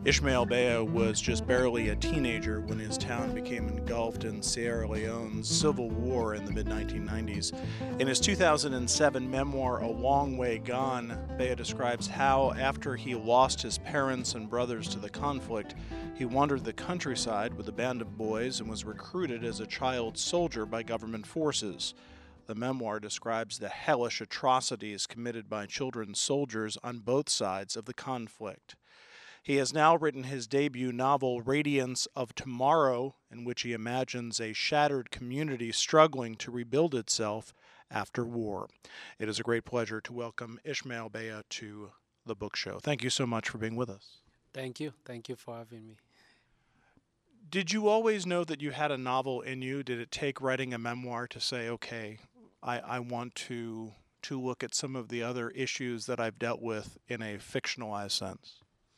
Ishmael Bea was just barely a teenager when his town became engulfed in Sierra Leone's civil war in the mid 1990s. In his 2007 memoir, A Long Way Gone, Bea describes how, after he lost his parents and brothers to the conflict, he wandered the countryside with a band of boys and was recruited as a child soldier by government forces. The memoir describes the hellish atrocities committed by children soldiers on both sides of the conflict. He has now written his debut novel, Radiance of Tomorrow, in which he imagines a shattered community struggling to rebuild itself after war. It is a great pleasure to welcome Ishmael Bea to the book show. Thank you so much for being with us. Thank you. Thank you for having me. Did you always know that you had a novel in you? Did it take writing a memoir to say, okay, I want to look at some of the other issues that I've dealt with in a fictionalized sense?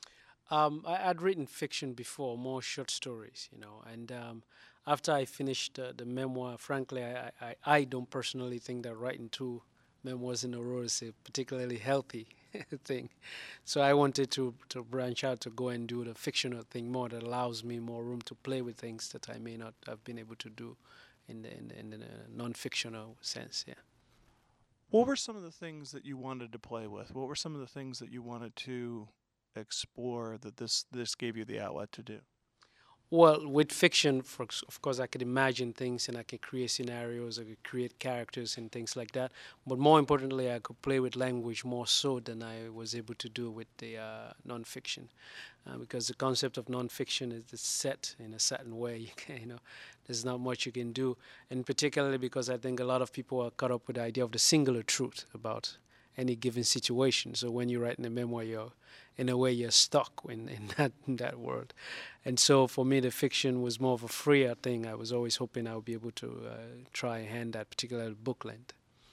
I'd written fiction before, more short stories, and after I finished the memoir, frankly, I don't personally think that writing two memoirs in a row is a particularly healthy thing. So I wanted to branch out to go and do the fictional thing more that allows me more room to play with things that I may not have been able to do in the non-fictional sense. Yeah. What were some of the things that you wanted to play with? What were some of the things that you wanted to explore that this gave you the outlet to do? Well, with fiction, of course, I could imagine things and I could create scenarios, I could create characters and things like that. But more importantly, I could play with language more so than I was able to do with the nonfiction, because the concept of nonfiction is it's set in a certain way. There's not much you can do, and particularly because I think a lot of people are caught up with the idea of the singular truth about any given situation. So when you write in a memoir, you're in a way you're stuck in that world. And so for me, the fiction was more of a freer thing. I was always hoping I would be able to try and hand that particular book length.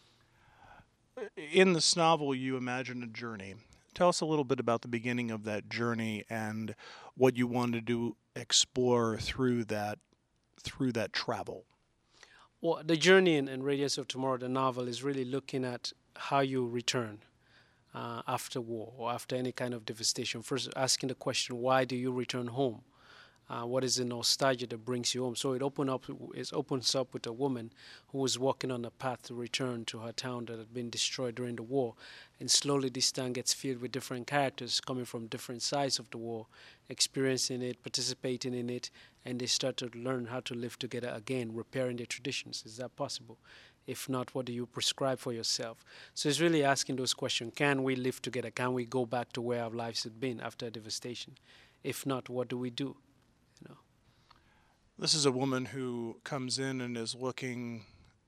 In this novel, you imagine a journey. Tell us a little bit about the beginning of that journey and what you wanted to explore through that travel. Well, the journey in Radiance of Tomorrow, the novel, is really looking at how you return after war or after any kind of devastation. First, asking the question, why do you return home? What is the nostalgia that brings you home? So it opens up with a woman who was walking on a path to return to her town that had been destroyed during the war, and slowly this town gets filled with different characters coming from different sides of the war, experiencing it, participating in it, and they start to learn how to live together again, repairing their traditions. Is that possible? If not, what do you prescribe for yourself? So it's really asking those questions. Can we live together? Can we go back to where our lives had been after devastation? If not, what do we do? You know. This is a woman who comes in and is looking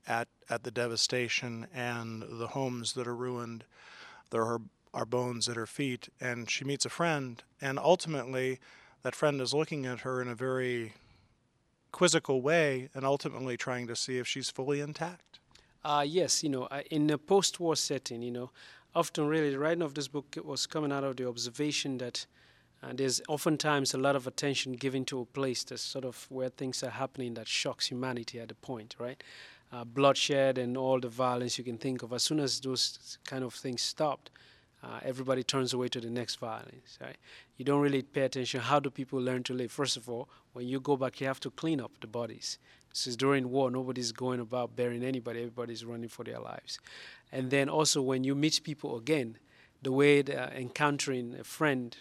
at the devastation and the homes that are ruined. There are bones at her feet, and she meets a friend, and ultimately, that friend is looking at her in a very quizzical way and ultimately trying to see if she's fully intact. Yes, in a post-war setting, often really the writing of this book was coming out of the observation that there's oftentimes a lot of attention given to a place that's sort of where things are happening that shocks humanity at the point, right? Bloodshed and all the violence you can think of. As soon as those kind of things stopped, everybody turns away to the next violence, right? You don't really pay attention. How do people learn to live? First of all, when you go back, you have to clean up the bodies. Since during war, nobody's going about burying anybody. Everybody's running for their lives. And then also when you meet people again, the way encountering a friend,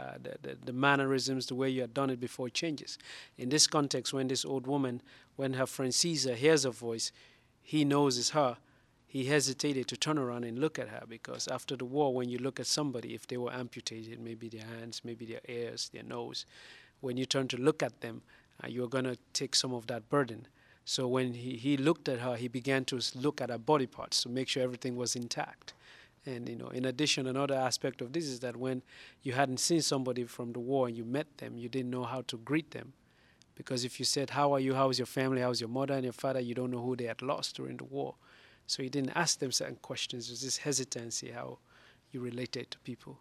the mannerisms, the way you had done it before changes. In this context, when this old woman, when her friend sees her, hears her voice, he knows it's her. He hesitated to turn around and look at her because after the war, when you look at somebody, if they were amputated, maybe their hands, maybe their ears, their nose, when you turn to look at them, you're going to take some of that burden. So when he looked at her, he began to look at her body parts to make sure everything was intact. And in addition, another aspect of this is that when you hadn't seen somebody from the war and you met them, you didn't know how to greet them. Because if you said, how are you, how's your family, how's your mother and your father, you don't know who they had lost during the war. So you didn't ask them certain questions. There's this hesitancy how you related to people.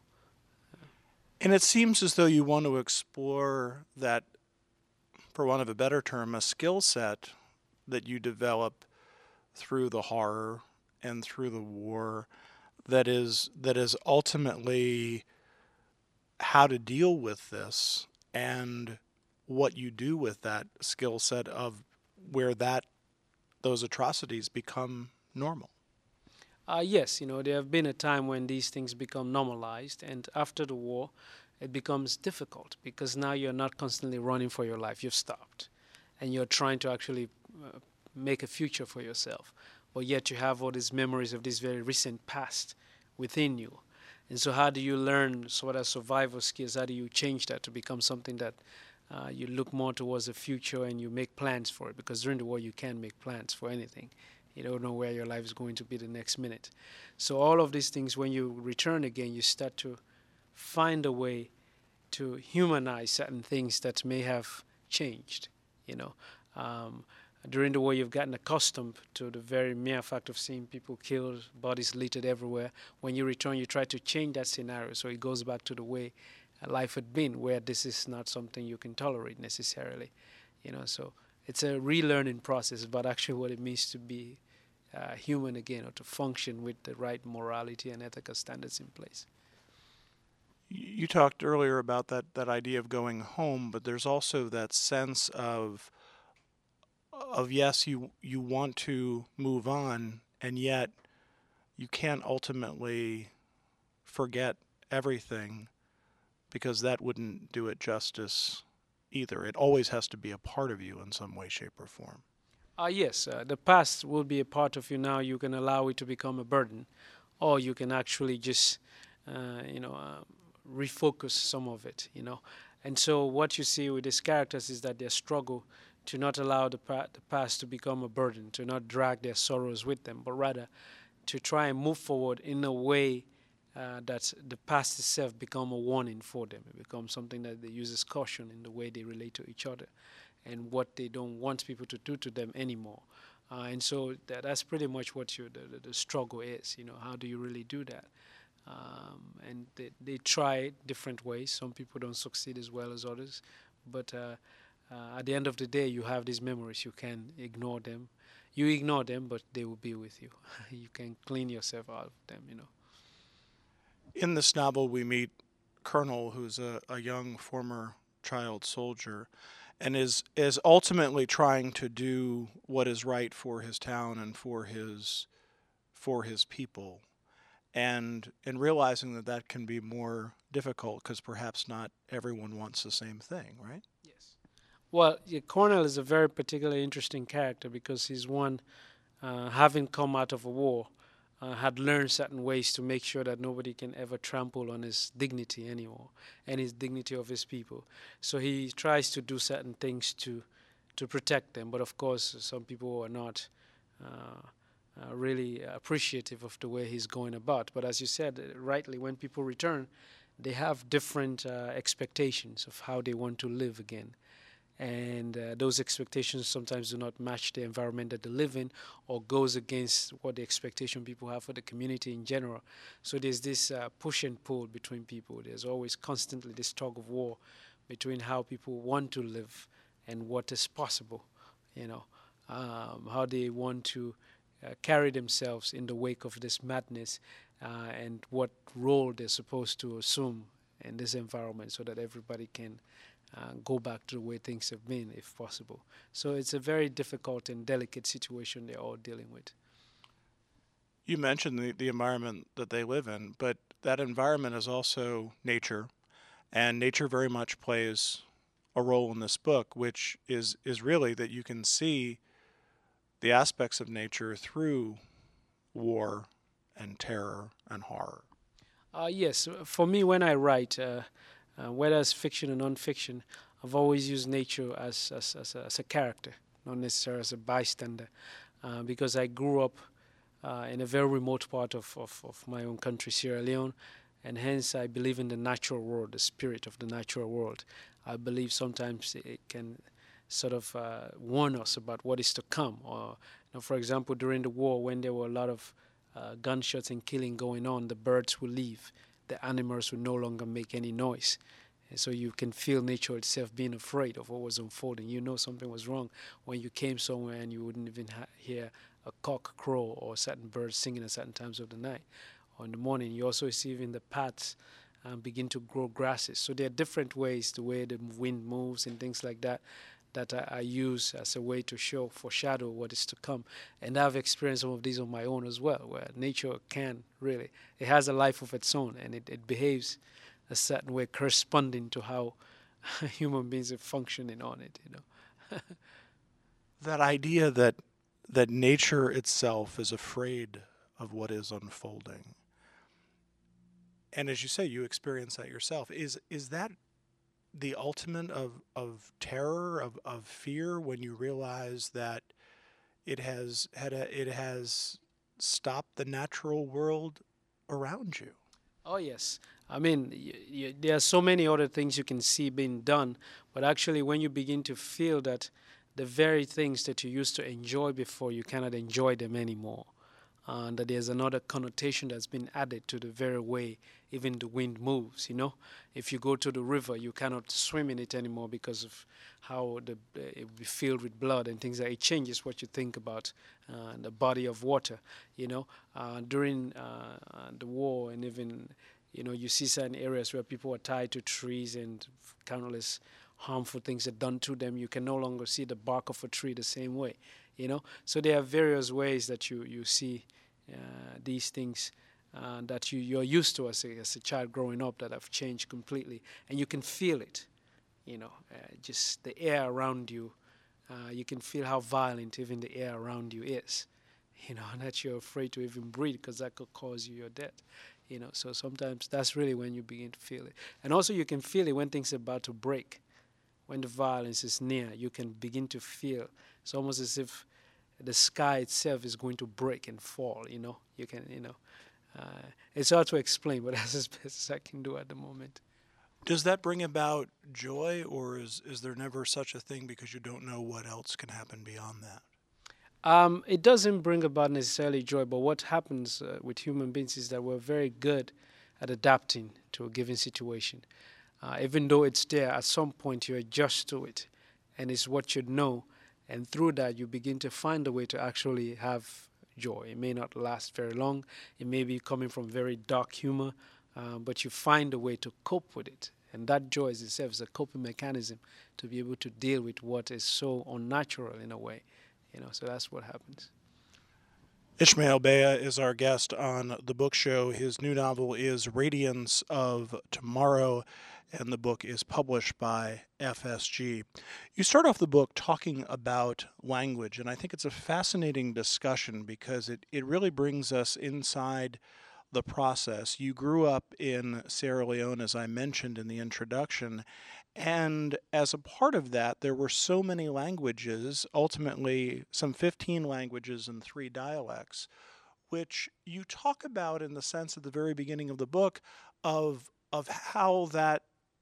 And it seems as though you want to explore that, for want of a better term, a skill set that you develop through the horror and through the war that is ultimately how to deal with this and what you do with that skill set of where those atrocities become normal. Yes, there have been a time when these things become normalized, and after the war, it becomes difficult because now you're not constantly running for your life. You've stopped, and you're trying to actually make a future for yourself. But yet you have all these memories of this very recent past within you. And so, how do you learn sort of survival skills? How do you change that to become something that you look more towards the future and you make plans for it? Because during the war, you can't make plans for anything. You don't know where your life is going to be the next minute. So, all of these things, when you return again, you start to find a way to humanize certain things that may have changed. You know, um, during the war, you've gotten accustomed to the very mere fact of seeing people killed, bodies littered everywhere. When you return, you try to change that scenario so it goes back to the way life had been, where this is not something you can tolerate necessarily. So it's a relearning process, but actually what it means to be human again, or to function with the right morality and ethical standards in place. You talked earlier about that idea of going home, but there's also that sense of yes, you want to move on, and yet you can't ultimately forget everything because that wouldn't do it justice either. It always has to be a part of you in some way, shape, or form. Yes, the past will be a part of you now. You can allow it to become a burden, or you can actually just, refocus some of it. And so what you see with these characters is that they struggle to not allow the past to become a burden, to not drag their sorrows with them, but rather to try and move forward in a way that the past itself become a warning for them. It becomes something that they use as caution in the way they relate to each other and what they don't want people to do to them anymore. And so that's pretty much what the struggle is. How do you really do that? And they try different ways. Some people don't succeed as well as others. But at the end of the day, you have these memories. You can ignore them. You ignore them, but they will be with you. You can clean yourself out of them. In this novel, we meet Colonel, who's a young former child soldier, and is ultimately trying to do what is right for his town and for his people, and realizing that can be more difficult because perhaps not everyone wants the same thing, right? Yes. Well, yeah, Cornell is a very particularly interesting character because he's one, having come out of a war, had learned certain ways to make sure that nobody can ever trample on his dignity anymore and his dignity of his people. So he tries to do certain things to protect them. But of course, some people are not really appreciative of the way he's going about. But as you said rightly, when people return, they have different expectations of how they want to live again. And those expectations sometimes do not match the environment that they live in, or goes against what the expectation people have for the community in general. So there's this push and pull between people. There's always constantly this tug of war between how people want to live and what is possible, how they want to carry themselves in the wake of this madness, and what role they're supposed to assume in this environment so that everybody can go back to the way things have been, if possible. So it's a very difficult and delicate situation they're all dealing with. You mentioned the environment that they live in, but that environment is also nature, and nature very much plays a role in this book, which is really that you can see the aspects of nature through war and terror and horror. Yes, for me, when I write, whether it's fiction or non-fiction, I've always used nature as a character, not necessarily as a bystander, because I grew up in a very remote part of my own country, Sierra Leone, and hence I believe in the natural world, the spirit of the natural world. I believe sometimes it can sort of warn us about what is to come. Or, for example, during the war, when there were a lot of gunshots and killing going on, the birds will leave. The animals will no longer make any noise. And so you can feel nature itself being afraid of what was unfolding. You know something was wrong when you came somewhere and you wouldn't even hear a cock crow or certain birds singing at certain times of the night or in the morning. You also see even the paths and begin to grow grasses. So there are different ways, the way the wind moves and things like that, that I use as a way to foreshadow what is to come. And I've experienced some of these on my own as well, where nature can really, it has a life of its own, and it behaves a certain way corresponding to how human beings are functioning on it, you know. That idea that nature itself is afraid of what is unfolding. And as you say, you experience that yourself. Is that the ultimate of terror, of fear, when you realize that it has stopped the natural world around you? Oh, yes. I mean, there are so many other things you can see being done, but actually, when you begin to feel that the very things that you used to enjoy before, you cannot enjoy them anymore, and that there's another connotation that's been added to the very way even the wind moves, you know. If you go to the river, you cannot swim in it anymore because of how it will be filled with blood and things like that. It changes what you think about the body of water, you know. During the war, and even, you know, you see certain areas where people are tied to trees and countless harmful things are done to them. You can no longer see the bark of a tree the same way, you know. So there are various ways that you see these things that you're used to as a child growing up that have changed completely, and you can feel it, you know, just the air around you. You can feel how violent even the air around you is, you know, and that you're afraid to even breathe because that could cause you your death, you know. So sometimes that's really when you begin to feel it. And also you can feel it when things are about to break. When the violence is near, you can begin to feel, it's almost as if the sky itself is going to break and fall, you know. You can, you know, it's hard to explain, but that's as best as I can do at the moment. Does that bring about joy, or is there never such a thing because you don't know what else can happen beyond that? It doesn't bring about necessarily joy, but what happens with human beings is that we're very good at adapting to a given situation. Even though it's there, at some point you adjust to it, and it's what you know, and through that you begin to find a way to actually have joy. It may not last very long, it may be coming from very dark humor, but you find a way to cope with it. And that joy is itself is a coping mechanism to be able to deal with what is so unnatural in a way. You know, so that's what happens. Ishmael Bea is our guest on the book show. His new novel is Radiance of Tomorrow, and the book is published by FSG. You start off the book talking about language, and I think it's a fascinating discussion because it really brings us inside the process. You grew up in Sierra Leone, as I mentioned in the introduction, and as a part of that, there were so many languages, ultimately some 15 languages and 3 dialects, which you talk about in the sense at the very beginning of the book of how that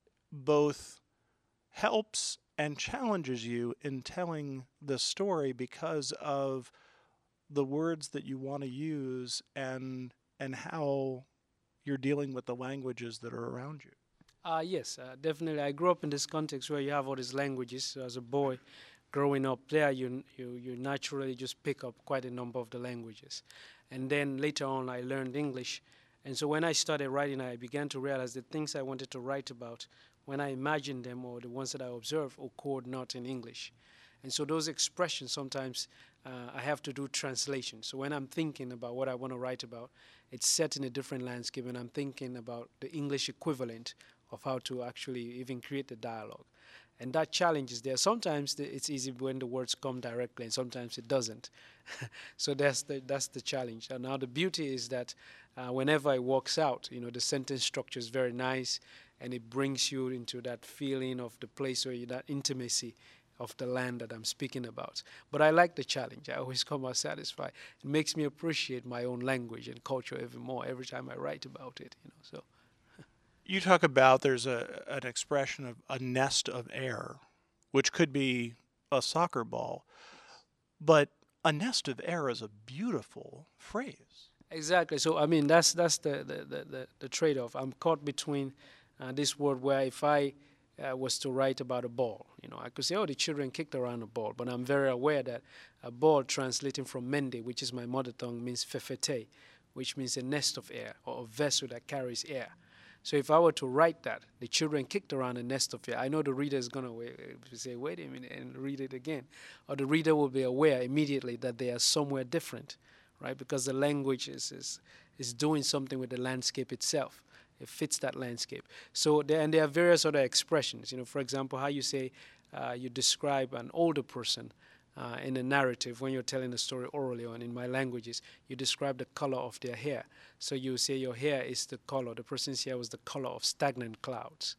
both helps and challenges you in telling the story because of the words that you want to use and how you're dealing with the languages that are around you. Yes, definitely. I grew up in this context where you have all these languages. So as a boy, growing up there, you naturally just pick up quite a number of the languages. And then later on, I learned English. And so when I started writing, I began to realize the things I wanted to write about, when I imagined them or the ones that I observed, occurred not in English. And so those expressions, sometimes I have to do translation. So when I'm thinking about what I want to write about, it's set in a different landscape, and I'm thinking about the English equivalent of how to actually even create the dialogue. And that challenge is there. Sometimes it's easy when the words come directly, and sometimes it doesn't. So that's the challenge. And now the beauty is that whenever it works out, you know, the sentence structure is very nice, and it brings you into that feeling of the place where that intimacy of the land that I'm speaking about. But I like the challenge. I always come out satisfied. It makes me appreciate my own language and culture even more every time I write about it. You know, so. You talk about there's an expression of a nest of air, which could be a soccer ball, but a nest of air is a beautiful phrase. Exactly. So I mean that's the trade-off. I'm caught between this word where if I was to write about a ball, you know, I could say, oh, the children kicked around a ball, but I'm very aware that a ball translating from Mende, which is my mother tongue, means fefete, which means a nest of air or a vessel that carries air. So if I were to write that, the children kicked around a nest of fear, I know the reader is going to say, wait a minute, and read it again. Or the reader will be aware immediately that they are somewhere different, right? Because the language is doing something with the landscape itself. It fits that landscape. So there are various other expressions. For example, how you say you describe an older person in a narrative when you're telling a story orally, or in my languages, you describe the color of their hair. So you say your hair is the color, the person's hair was the color of stagnant clouds.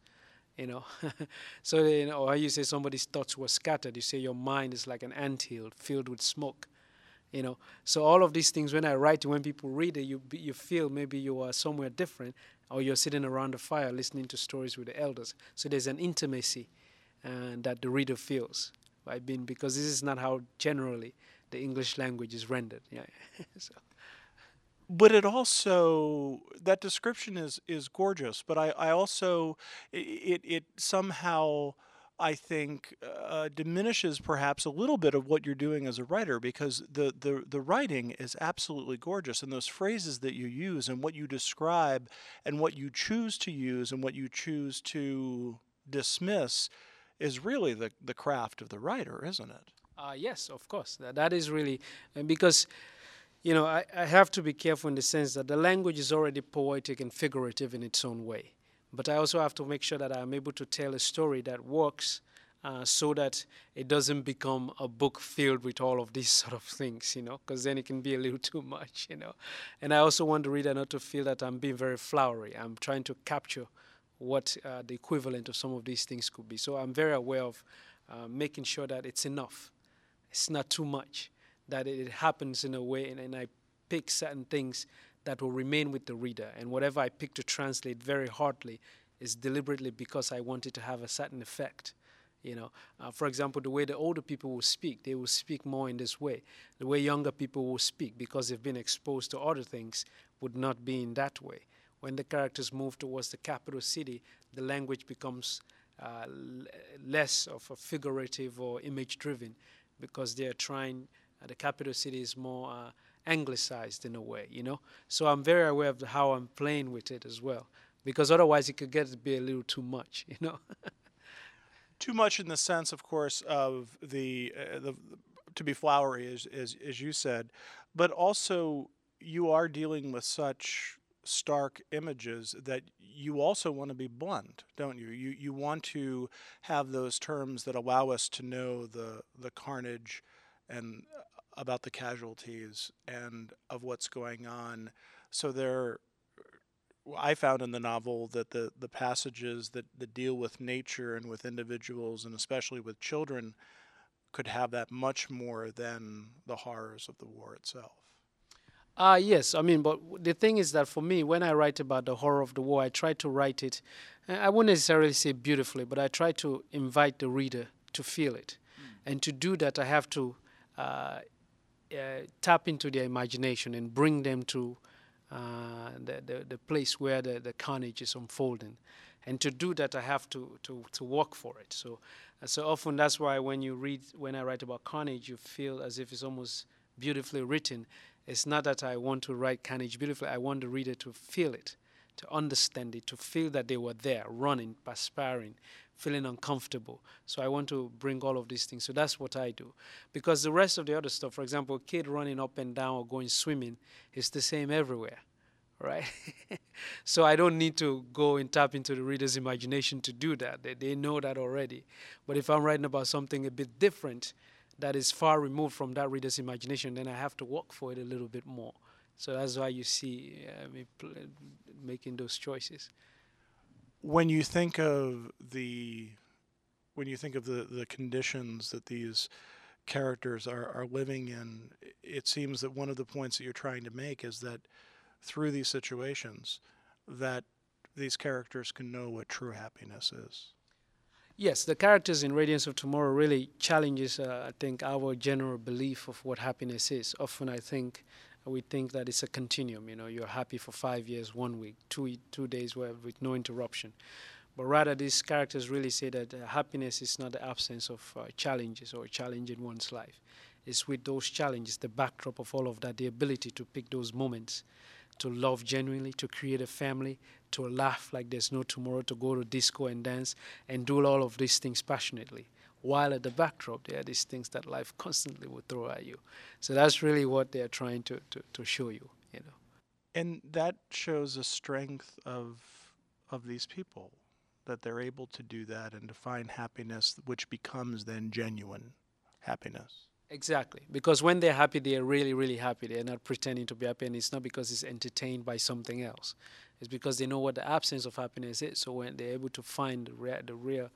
So or how you say somebody's thoughts were scattered, you say your mind is like an anthill filled with smoke. So all of these things, when I write, when people read it, you feel maybe you are somewhere different, or you're sitting around the fire listening to stories with the elders. So there's an intimacy that the reader feels, right? Because this is not how generally the English language is rendered. Yeah. So. But it also, that description is gorgeous, but I also, it somehow, I think, diminishes perhaps a little bit of what you're doing as a writer, because the writing is absolutely gorgeous, and those phrases that you use and what you describe and what you choose to use and what you choose to dismiss is really the craft of the writer, isn't it? Yes, of course. That is really, because I have to be careful in the sense that the language is already poetic and figurative in its own way. But I also have to make sure that I'm able to tell a story that works so that it doesn't become a book filled with all of these sort of things, because then it can be a little too much, And I also want the reader not to feel that I'm being very flowery. I'm trying to capture what the equivalent of some of these things could be. So I'm very aware of making sure that it's enough. It's not too much, that it happens in a way, and I pick certain things that will remain with the reader. And whatever I pick to translate very hardly is deliberately because I want it to have a certain effect. For example, the way the older people will speak, they will speak more in this way. The way younger people will speak, because they've been exposed to other things, would not be in that way. When the characters move towards the capital city, the language becomes less of a figurative or image-driven, because they're trying, the capital city is more anglicized in a way, So I'm very aware of how I'm playing with it as well, because otherwise it could get to be a little too much, Too much in the sense, of course, of the to be flowery, as you said, but also you are dealing with such stark images that you also want to be blunt, don't you? You want to have those terms that allow us to know the carnage and about the casualties and of what's going on. So I found in the novel that the passages that deal with nature and with individuals, and especially with children, could have that much more than the horrors of the war itself. Yes, but the thing is that for me, when I write about the horror of the war, I try to write it, I wouldn't necessarily say beautifully, but I try to invite the reader to feel it. And to do that, I have to tap into their imagination and bring them to the place where the carnage is unfolding. And to do that, I have to work for it. So often that's why when I write about carnage, you feel as if it's almost beautifully written. It's not that I want to write carnage beautifully. I want the reader to feel it, to understand it, to feel that they were there, running, perspiring, feeling uncomfortable. So I want to bring all of these things. So that's what I do. Because the rest of the other stuff, for example, a kid running up and down or going swimming, is the same everywhere, right? So I don't need to go and tap into the reader's imagination to do that. They know that already. But if I'm writing about something a bit different, that is far removed from that reader's imagination, then I have to work for it a little bit more. So that's why you see me making those choices. When you think of the conditions that these characters are living in, it seems that one of the points that you're trying to make is that through these situations, that these characters can know what true happiness is. Yes, the characters in Radiance of Tomorrow really challenges, I think, our general belief of what happiness is. Often we think that it's a continuum. You're happy for 5 years, 1 week, 2 days with no interruption. But rather, these characters really say that happiness is not the absence of challenges or a challenge in one's life. It's with those challenges, the backdrop of all of that, the ability to pick those moments to love genuinely, to create a family, to laugh like there's no tomorrow, to go to disco and dance, and do all of these things passionately. While at the backdrop, there are these things that life constantly will throw at you. So that's really what they're trying to show you, you know. And that shows a strength of these people, that they're able to do that and to find happiness, which becomes then genuine happiness. Exactly, because when they're happy, they're really, really happy. They're not pretending to be happy, and it's not because it's entertained by something else. It's because they know what the absence of happiness is. So when they're able to find the real,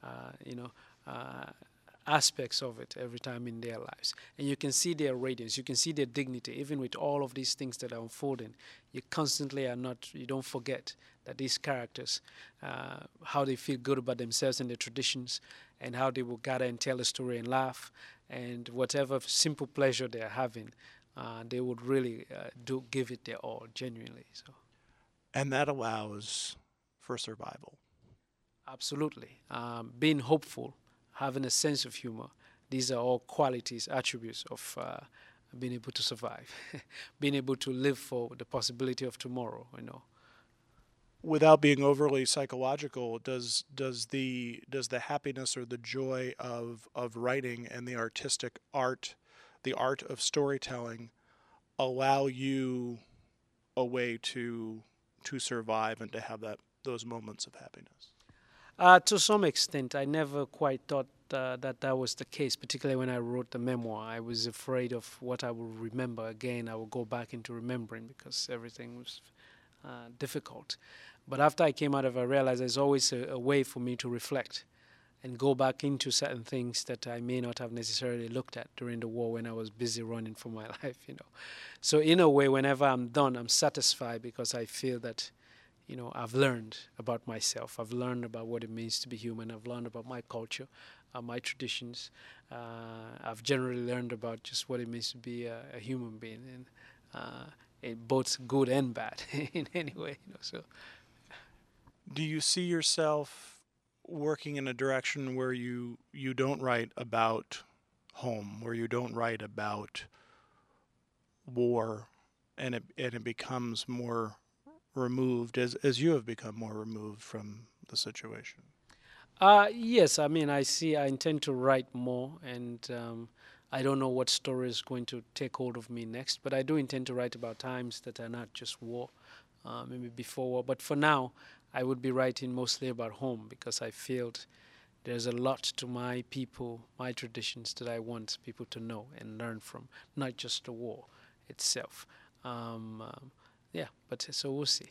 aspects of it every time in their lives, and you can see their radiance, you can see their dignity, even with all of these things that are unfolding. You constantly you don't forget that these characters, how they feel good about themselves and their traditions, and how they will gather and tell a story and laugh, and whatever simple pleasure they're having, they would really give it their all, genuinely. So, and that allows for survival. Absolutely. Being hopeful, having a sense of humor, these are all qualities, attributes of being able to survive, being able to live for the possibility of tomorrow, you know. Without being overly psychological, does the happiness or the joy of writing and the artistic art, the art of storytelling, allow you a way to survive and to have those moments of happiness? To some extent, I never quite thought that was the case, particularly when I wrote the memoir. I was afraid of what I would remember. Again, I would go back into remembering because everything was difficult. But after I came out of it, I realized there's always a way for me to reflect and go back into certain things that I may not have necessarily looked at during the war when I was busy running for my life, you know. So in a way, whenever I'm done, I'm satisfied because I feel that, you know, I've learned about myself. I've learned about what it means to be human. I've learned about my culture, my traditions. I've generally learned about just what it means to be a human being, and in both good and bad in any way, you know. So, do you see yourself working in a direction where you don't write about home, where you don't write about war, and it becomes more removed as you have become more removed from the situation? Yes, I mean, I intend to write more, and I don't know what story is going to take hold of me next, but I do intend to write about times that are not just war, maybe before war. But for now, I would be writing mostly about home because I feel there's a lot to my people, my traditions that I want people to know and learn from, not just the war itself. Yeah, but so we'll see.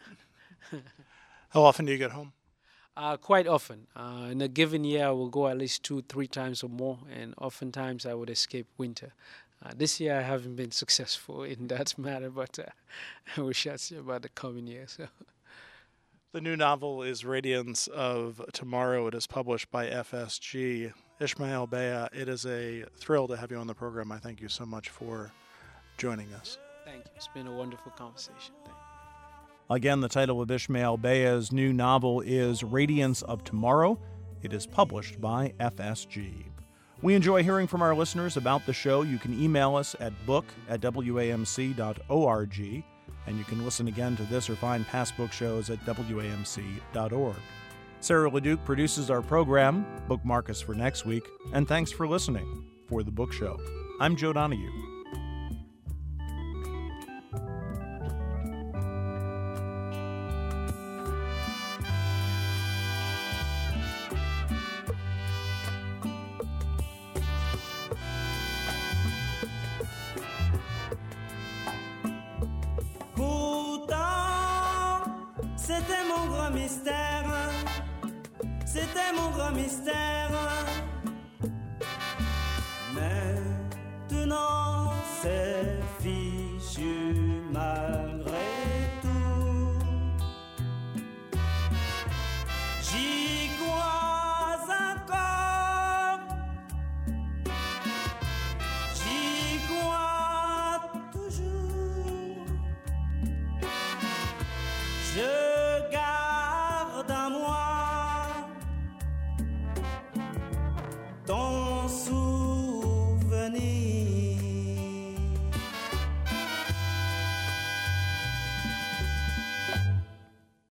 How often do you get home? Quite often. In a given year, I will go at least 2-3 times or more, and oftentimes I would escape winter. This year, I haven't been successful in that matter, but we shall see about the coming year. So. The new novel is Radiance of Tomorrow. It is published by FSG. Ismael Beyah, it is a thrill to have you on the program. I thank you so much for joining us. Thank you. It's been a wonderful conversation. Thank you. Again, the title of Ismael Beyah's new novel is Radiance of Tomorrow. It is published by FSG. We enjoy hearing from our listeners about the show. You can email us at book@wamc.org, and you can listen again to this or find past book shows at wamc.org. Sarah LeDuc produces our program. Bookmark us for next week, and thanks for listening. For The Book Show, I'm Joe Donahue. C'était mon grand mystère, c'était mon grand mystère. Maintenant c'est